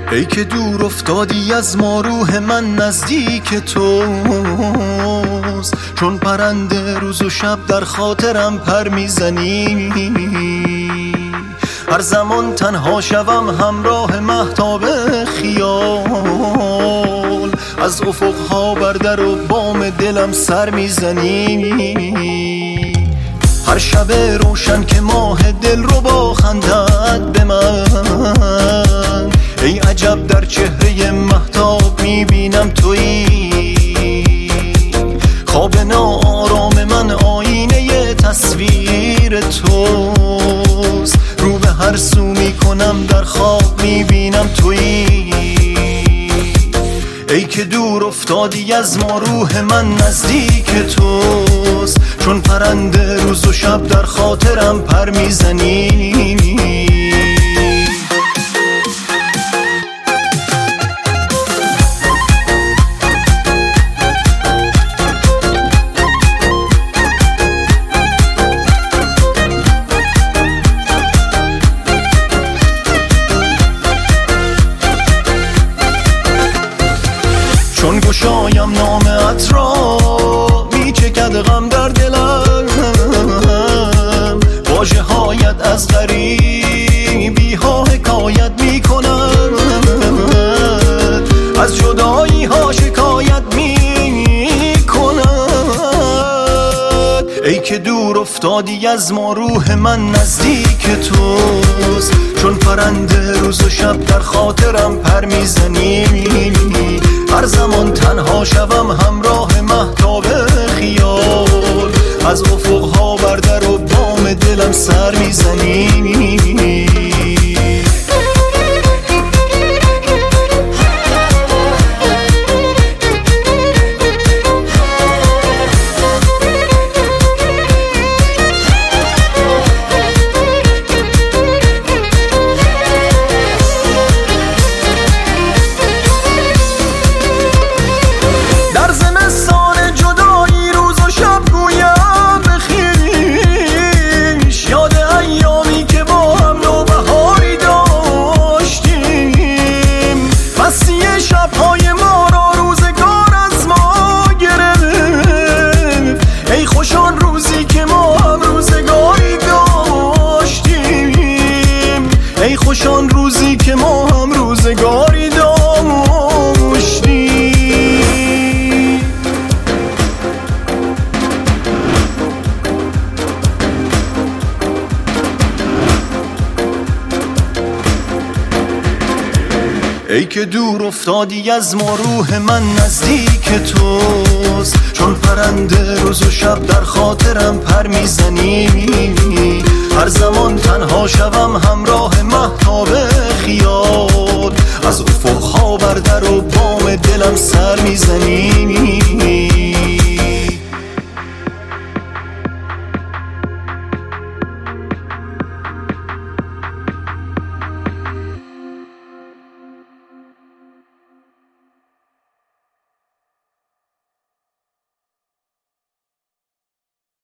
ای که دور افتادی از ما روح من نزدیک توست، چون پرنده روز و شب در خاطرم پر میزنی. هر زمان تنها شوم همراه مهتاب خیال، از افقها بر در و بام دلم سر میزنی. هر شب روشن که ماه دل رو با خندت به من، ای عجب در چهره مهتاب میبینم تویی. خواب ناآرام من آینه تصویر توست، رو به هر سو میکنم در خواب میبینم تویی. ای که دور افتادی از ما روح من نزدیک توست، چون پرنده روز و شب در خاطرم پر میزنی. چون گشایم نامت را میچکد غم در دلم، واژه هایت از غریبی ها حکایت میکنم، از جدایی ها شکایت میکنم. ای که دور افتادی از ما روح من نزدیک توست، چون پرنده روز و شب در خاطرم پر میزنی. هر زمان تنها شوم همراه مهتاب خیال، از افقها بر در و بام دلم سر میزنی. خوشان روزی که ما هم روزگاری داشتیم. ای که دور افتادی از ما روح من نزدیک توست، چون پرنده روز و شب در خاطرم پر میزنی. هر زمان تنها شوم همراه مهتاب خیال، از افقها بر در و بام دلم سر میزنی.